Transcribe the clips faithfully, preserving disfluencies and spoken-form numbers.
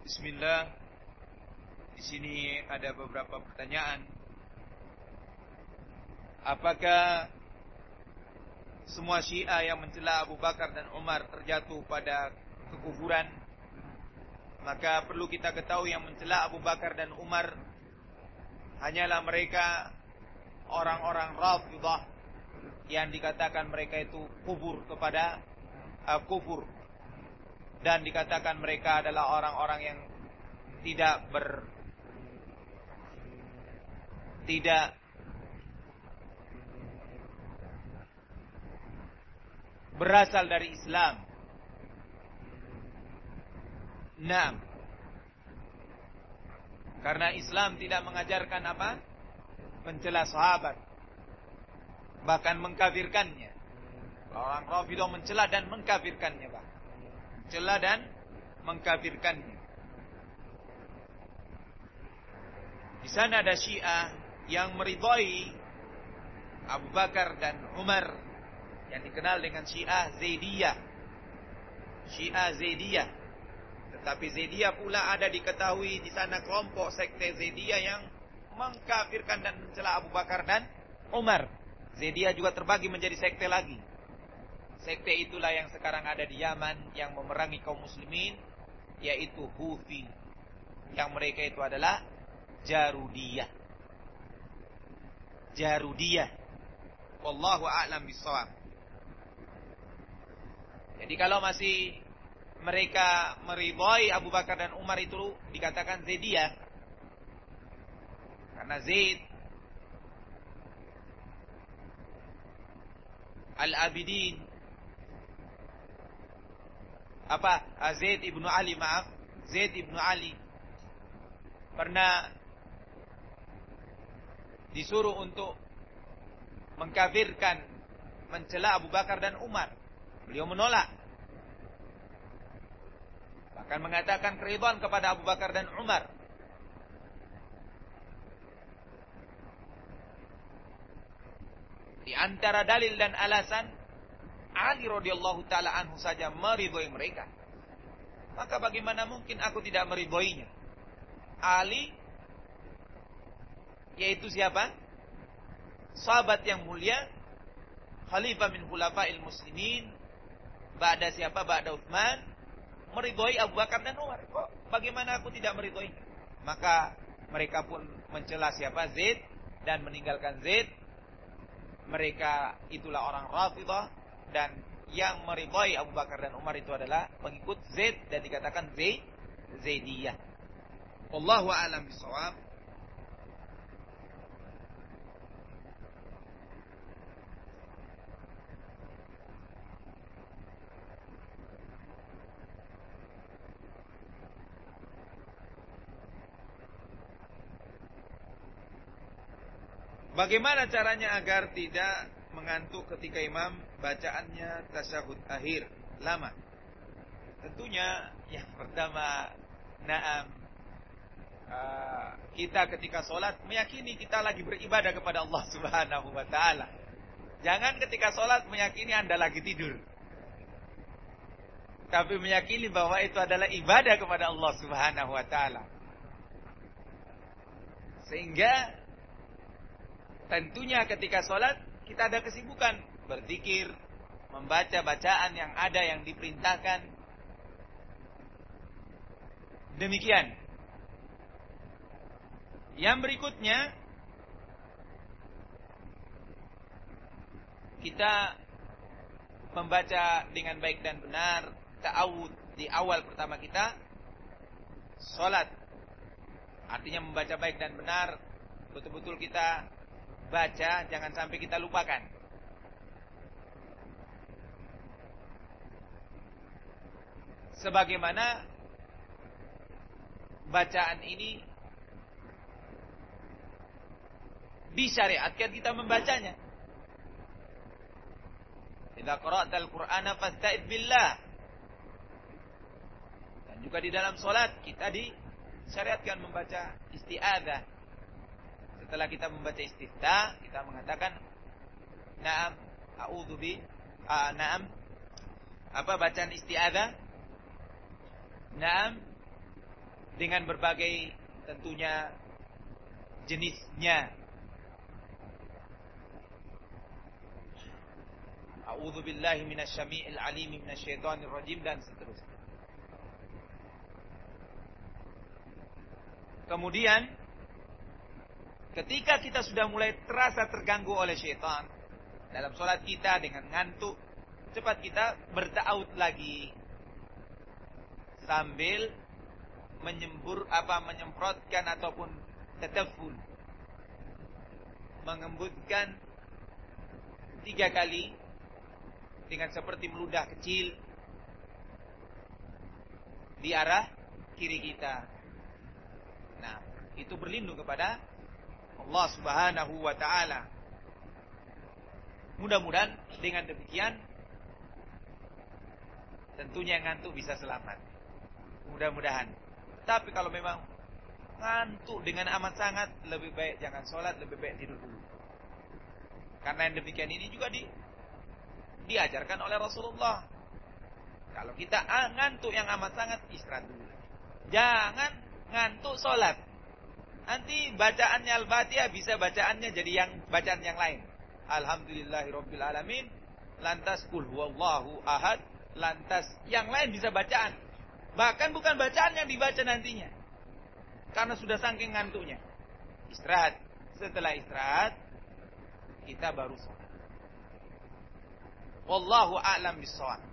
Bismillah. Di sini ada beberapa pertanyaan. Apakah semua Syiah yang mencela Abu Bakar dan Umar terjatuh pada kekufuran? Maka perlu kita ketahui yang mencela Abu Bakar dan Umar hanyalah mereka orang-orang Rafidhah yang dikatakan mereka itu kufur kepada uh, kufur, dan dikatakan mereka adalah orang-orang yang tidak ber tidak berasal dari Islam. Nah, karena Islam tidak mengajarkan apa? Mencela sahabat, bahkan mengkafirkannya. Orang Rafidhah mencela dan mengkafirkannya, Pak. Mencela dan mengkafirkannya. Di sana ada Syiah yang meridhai Abu Bakar dan Umar, yang dikenal dengan Syiah Zaidiyah. Syiah Zaidiyah. Tetapi Zaidiyah pula ada diketahui di sana kelompok sekte Zaidiyah yang mengkafirkan dan mencela Abu Bakar dan Umar. Zaidiyah juga terbagi menjadi sekte lagi. Sekte itulah yang sekarang ada di Yaman yang memerangi kaum muslimin, yaitu Houthi. Yang mereka itu adalah Jarudiyah. Jarudiyah. Wallahu a'lam bishawab. Jadi kalau masih mereka meridhai Abu Bakar dan Umar itu dikatakan Zaidiyah. Karena Zaid Al-Abidin apa? Zaid ibnu Ali, maaf. Zaid ibnu Ali pernah disuruh untuk mengkafirkan, mencela Abu Bakar dan Umar. Beliau menolak. Bahkan mengatakan keridhaan kepada Abu Bakar dan Umar. Di antara dalil dan alasan, Ali radhiyallahu taala anhu saja meridhai mereka. Maka bagaimana mungkin aku tidak meridhoinya? Ali, yaitu siapa? Sahabat yang mulia, khalifah min khulafa'il muslimin, ba'da siapa? Ba'da Utsman, meridhai Abu Bakar dan Umar. Kok bagaimana aku tidak meridhoinya? Maka mereka pun mencela siapa? Zaid, dan meninggalkan Zaid. Mereka itulah orang Rafidhah, dan yang meridhai Abu Bakar dan Umar itu adalah pengikut Zaid, dan dikatakan Zaid Zaidiyah. Wallahu a'lam bishawab. Bagaimana caranya agar tidak mengantuk ketika imam bacaannya tasyahud akhir lama? Tentunya yang pertama, na'am, uh, kita ketika sholat meyakini kita lagi beribadah kepada Allah Subhanahu wa ta'ala. Jangan ketika sholat meyakini Anda lagi tidur, tapi meyakini bahwa itu adalah ibadah kepada Allah Subhanahu wa ta'ala. Sehingga tentunya ketika sholat kita ada kesibukan berzikir, membaca bacaan yang ada yang diperintahkan. Demikian. Yang berikutnya, kita membaca dengan baik dan benar ta'awud di awal pertama kita sholat. Artinya membaca baik dan benar, betul-betul kita baca, jangan sampai kita lupakan. Sebagaimana bacaan ini disyariatkan kita membacanya. Idza qara'tal Qur'ana fasta'id billah. Dan juga di dalam salat kita disyariatkan membaca isti'adzah. Setelah kita membaca istiftah, kita mengatakan na'am, a'udzu bi uh, na'am. Apa bacaan isti'adzah? Na'am, dengan berbagai tentunya jenisnya. A'udzubillahi minasyami'il alim minasyaitonir rajim dan seterusnya. Kemudian ketika kita sudah mulai terasa terganggu oleh syaitan dalam sholat kita dengan ngantuk, cepat kita berta'awud lagi sambil menyembur apa menyemprotkan ataupun tataful, mengembutkan tiga kali dengan seperti meludah kecil di arah kiri kita. Nah, itu berlindung kepada Allah Subhanahu wa ta'ala. Mudah-mudahan dengan demikian tentunya ngantuk bisa selamat. Mudah-mudahan. Tapi kalau memang ngantuk dengan amat sangat, lebih baik jangan sholat, lebih baik tidur dulu. Karena yang demikian ini juga di, diajarkan oleh Rasulullah. Kalau kita ngantuk yang amat sangat, istirahat dulu. Jangan ngantuk sholat. Nanti bacaannya Al-Fatihah bisa bacaannya jadi yang bacaan yang lain. Alhamdulillahirabbil alamin, lantas qul huwallahu ahad, lantas yang lain bisa bacaan. Bahkan bukan bacaan yang dibaca nantinya. Karena sudah saking ngantuknya. Istirahat. Setelah istirahat kita baru sholat. Wallahu a'lam bissawab.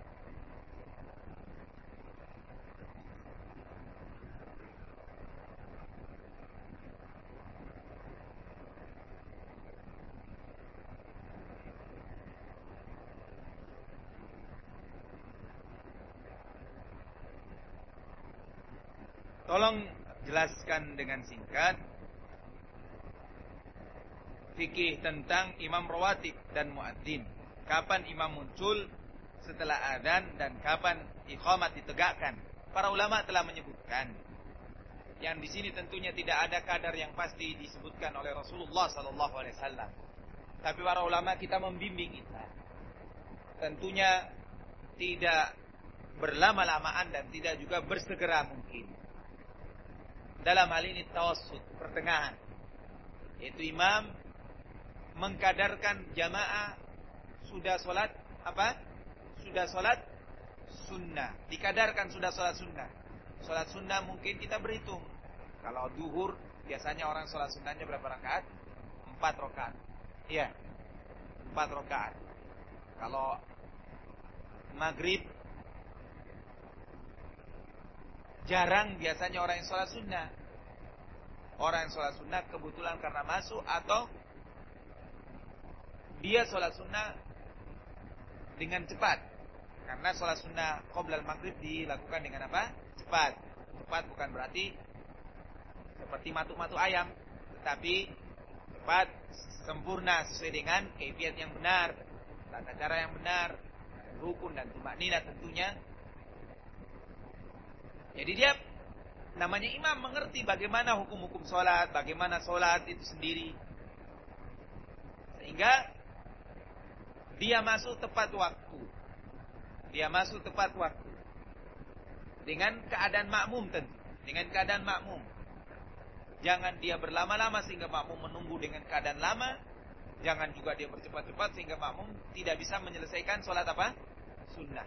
Tolong jelaskan dengan singkat fikih tentang imam rawatib dan muadzin. Kapan imam muncul setelah adzan dan kapan iqamat ditegakkan? Para ulama telah menyebutkan yang di sini tentunya tidak ada kadar yang pasti disebutkan oleh Rasulullah sallallahu alaihi wasallam. Tapi para ulama kita membimbing kita. Tentunya tidak berlama-lamaan dan tidak juga bersegera mungkin. Dalam hal ini tawassut, pertengahan. Yaitu imam mengkadarkan jamaah sudah sholat apa? Sudah sholat sunnah. Dikadarkan sudah sholat sunnah. Sholat sunnah mungkin kita berhitung. Kalau duhur biasanya orang sholat sunnahnya berapa rakaat? Empat rakaat. Iya, empat rakaat. Kalau maghrib jarang biasanya orang yang sholat sunnah. Orang yang sholat sunnah kebetulan karena masuk atau dia sholat sunnah dengan cepat. Karena sholat sunnah qoblal maghrib dilakukan dengan apa? Cepat. Cepat bukan berarti seperti matuk-matuk ayam, tetapi cepat, sempurna sesuai dengan kaifiat yang benar, tata cara yang benar, rukun dan tumakninah tentunya. Jadi dia namanya imam mengerti bagaimana hukum-hukum sholat, bagaimana sholat itu sendiri. Sehingga dia masuk tepat waktu. Dia masuk tepat waktu. Dengan keadaan makmum tentu. Dengan keadaan makmum. Jangan dia berlama-lama sehingga makmum menunggu dengan keadaan lama. Jangan juga dia bercepat-cepat sehingga makmum tidak bisa menyelesaikan sholat apa? Sunnah.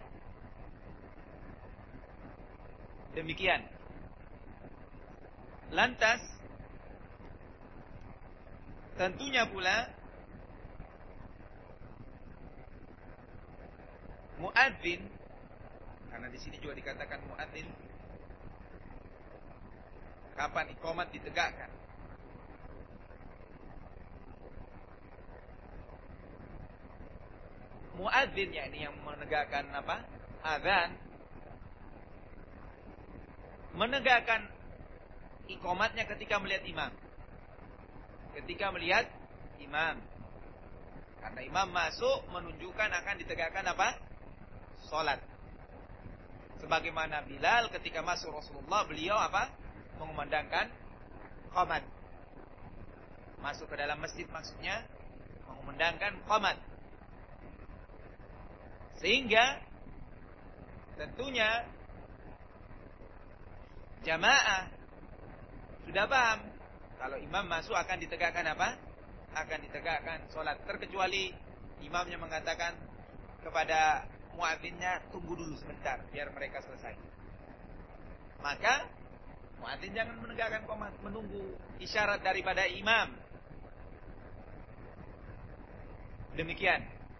Demikian. Lantas tentunya pula muadzin, karena di sini juga dikatakan muadzin, kapan iqamat ditegakkan? Muadzin ya ini yang menegakkan apa? Azan. Menegakkan iqamatnya ketika melihat imam. Ketika melihat imam. Karena imam masuk menunjukkan akan ditegakkan apa? Salat. Sebagaimana Bilal ketika masuk Rasulullah, beliau apa? Mengumandangkan qamat. Masuk ke dalam masjid maksudnya mengumandangkan qamat. Sehingga tentunya jamaah sudah paham kalau imam masuk akan ditegakkan apa? Akan ditegakkan sholat, terkecuali imamnya mengatakan kepada muadzinnya, tunggu dulu sebentar biar mereka selesai. Maka muadzin jangan menegakkan qomat, menunggu isyarat daripada imam. Demikian.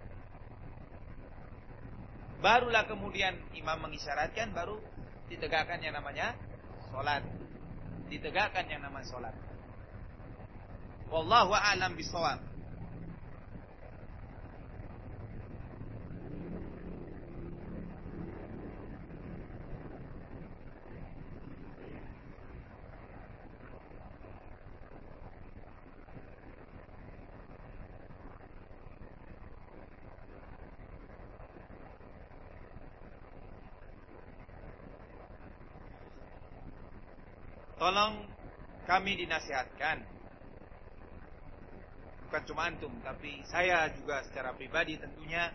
Barulah kemudian imam mengisyaratkan, baru ditegakkan yang namanya sholat. Ditegakkan yang namanya sholat. Wallahu a'lam bishawab. Tolong kami dinasihatkan, bukan cuma antum, tapi saya juga secara pribadi tentunya,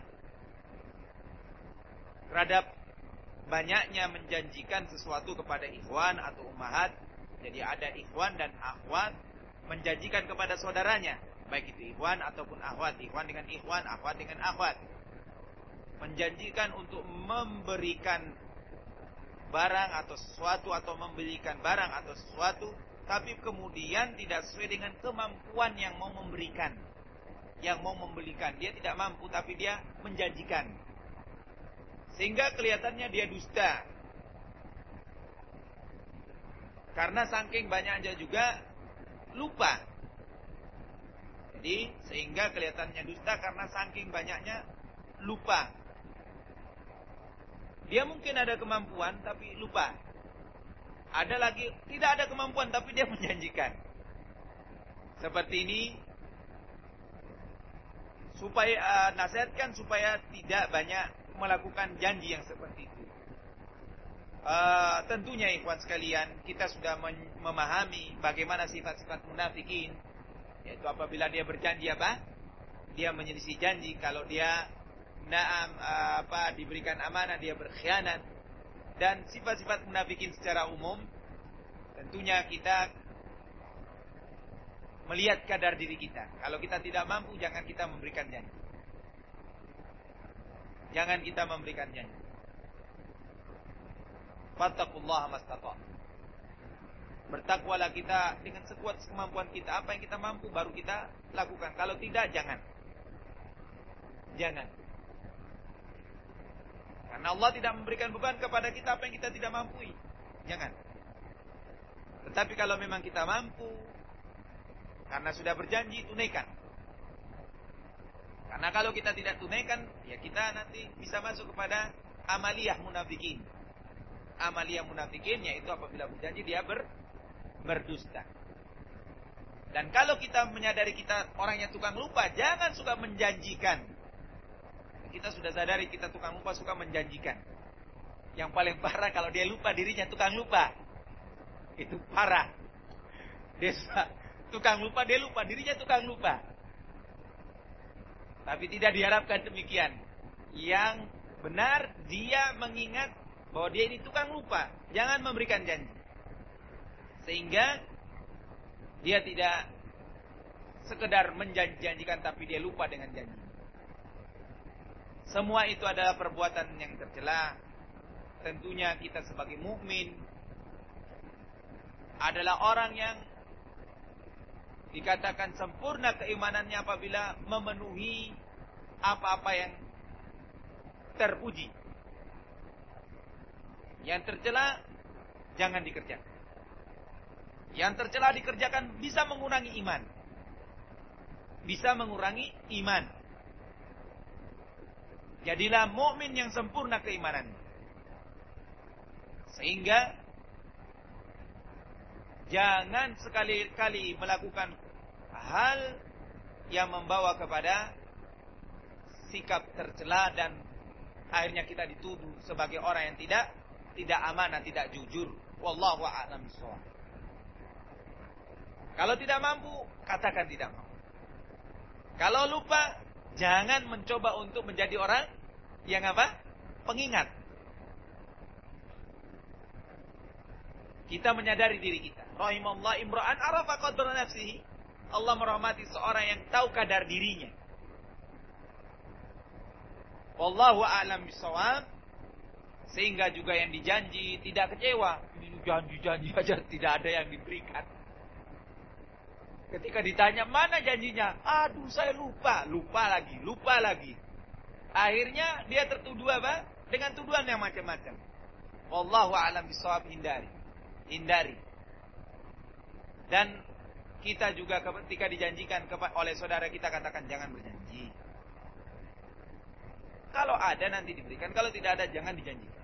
terhadap banyaknya menjanjikan sesuatu kepada ikhwan atau ummahat. Jadi ada ikhwan dan akhwat menjanjikan kepada saudaranya, baik itu ikhwan ataupun akhwat, ikhwan dengan ikhwan, akhwat dengan akhwat, menjanjikan untuk memberikan barang atau sesuatu, atau membelikan barang atau sesuatu, tapi kemudian tidak sesuai dengan kemampuan yang mau memberikan, yang mau membelikan. Dia tidak mampu tapi dia menjanjikan, sehingga kelihatannya dia dusta. Karena saking banyaknya juga lupa. Jadi sehingga kelihatannya dusta karena saking banyaknya lupa. Dia mungkin ada kemampuan tapi lupa. Ada lagi tidak ada kemampuan tapi dia menjanjikan. Seperti ini, supaya uh, nasihatkan supaya tidak banyak melakukan janji yang seperti itu. Uh, tentunya ikhwan sekalian, kita sudah memahami bagaimana sifat-sifat munafikin, yaitu apabila dia berjanji apa? Dia menyelisih janji. Kalau dia Naam apa diberikan amanah dia berkhianat, dan sifat-sifat munafikin secara umum. Tentunya kita melihat kadar diri kita. Kalau kita tidak mampu, jangan kita memberikan janji. Jangan kita memberikan janji. Fattaqullaha mastata'. Bertakwalah kita dengan sekuat kemampuan kita. Apa yang kita mampu baru kita lakukan. Kalau tidak, jangan. Jangan. Karena Allah tidak memberikan beban kepada kita apa yang kita tidak mampu. Jangan. Tetapi kalau memang kita mampu, karena sudah berjanji, tunaikan. Karena kalau kita tidak tunaikan, ya kita nanti bisa masuk kepada amaliyah munafikin. Amaliyah munafikin yaitu apabila berjanji dia ber, berdusta. Dan kalau kita menyadari kita orangnya tukang lupa, jangan suka menjanjikan. Kita sudah sadari kita tukang lupa, suka menjanjikan. Yang paling parah kalau dia lupa dirinya tukang lupa. Itu parah. Dia suka, tukang lupa, dia lupa dirinya tukang lupa. Tapi tidak diharapkan demikian. Yang benar dia mengingat bahwa dia ini tukang lupa. Jangan memberikan janji. Sehingga dia tidak sekedar menjanjikan tapi dia lupa dengan janji. Semua itu adalah perbuatan yang tercela. Tentunya kita sebagai mukmin adalah orang yang dikatakan sempurna keimanannya apabila memenuhi apa-apa yang terpuji. Yang tercela jangan dikerjakan. Yang tercela dikerjakan bisa mengurangi iman. Bisa mengurangi iman. Jadilah mukmin yang sempurna keimanannya. Sehingga jangan sekali-kali melakukan hal yang membawa kepada sikap tercela dan akhirnya kita dituduh sebagai orang yang tidak tidak amanah, tidak jujur. Wallahu a'lam bishawab. Kalau tidak mampu, katakan tidak mampu. Kalau lupa, jangan mencoba untuk menjadi orang yang apa? Pengingat. Kita menyadari diri kita. Rahimallah imra'an arafa qadra nafsihi. Allah merahmati seorang yang tahu kadar dirinya. Wallahu a'lam bishawab. Sehingga juga yang dijanji tidak kecewa. Ini janji-janji aja tidak ada yang diberikan. Ketika ditanya mana janjinya? Aduh saya lupa. Lupa lagi, lupa lagi. Akhirnya dia tertuduh apa? Dengan tuduhan yang macam-macam. Wallahu a'lam bishawab, hindari. Hindari. Dan kita juga ketika dijanjikan oleh saudara kita, katakan jangan berjanji. Kalau ada nanti diberikan, kalau tidak ada jangan dijanjikan.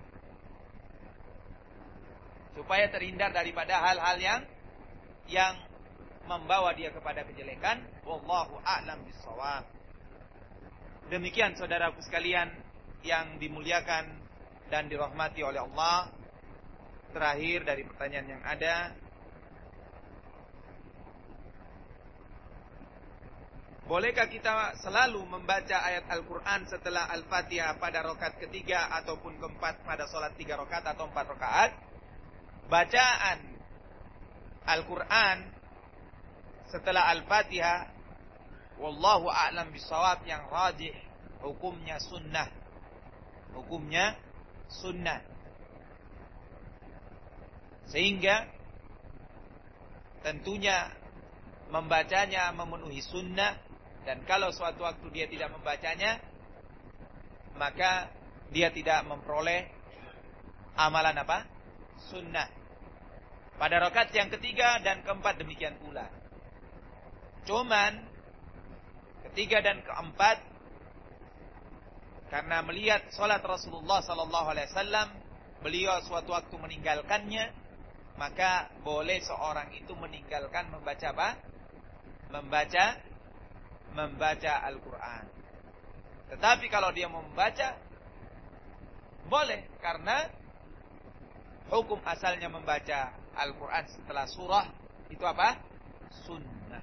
Supaya terhindar daripada hal-hal yang yang membawa dia kepada kejelekan. Wallahu a'lam bishawab. Demikian saudaraku sekalian yang dimuliakan dan dirahmati oleh Allah. Terakhir dari pertanyaan yang ada, bolehkah kita selalu membaca ayat Al-Quran setelah Al-Fatihah pada rakaat ketiga ataupun keempat pada sholat tiga rakaat atau empat rakaat? Bacaan Al-Quran setelah Al-Fatihah, wallahu a'lam bishawab, yang rajih hukumnya sunnah. Hukumnya sunnah. Sehingga tentunya membacanya memenuhi sunnah. Dan kalau suatu waktu dia tidak membacanya, maka dia tidak memperoleh amalan apa? Sunnah. Pada rakaat yang ketiga dan keempat demikian pula. Cuman ketiga dan keempat, karena melihat salat Rasulullah sallallahu alaihi wasallam, beliau suatu waktu meninggalkannya, maka boleh seorang itu meninggalkan membaca apa? Membaca membaca Al-Quran. Tetapi kalau dia mau membaca, boleh, karena hukum asalnya membaca Al-Quran setelah surah itu apa? Sunnah.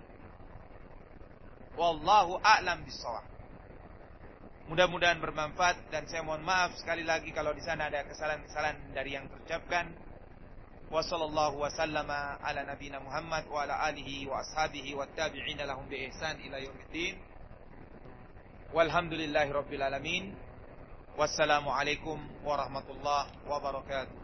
Wallahu a'lam bishawab. Mudah-mudahan bermanfaat, dan saya mohon maaf sekali lagi kalau di sana ada kesalahan-kesalahan dari yang terucapkan. Wa sallallahu wa sallama ala nabiyina Muhammad wa ala alihi wa ashabihi wa tabi'ina lahum bi ihsan ila yaumiddin. Walhamdulillahi rabbil alamin. Wassalamu alaikum warahmatullahi wabarakatuh.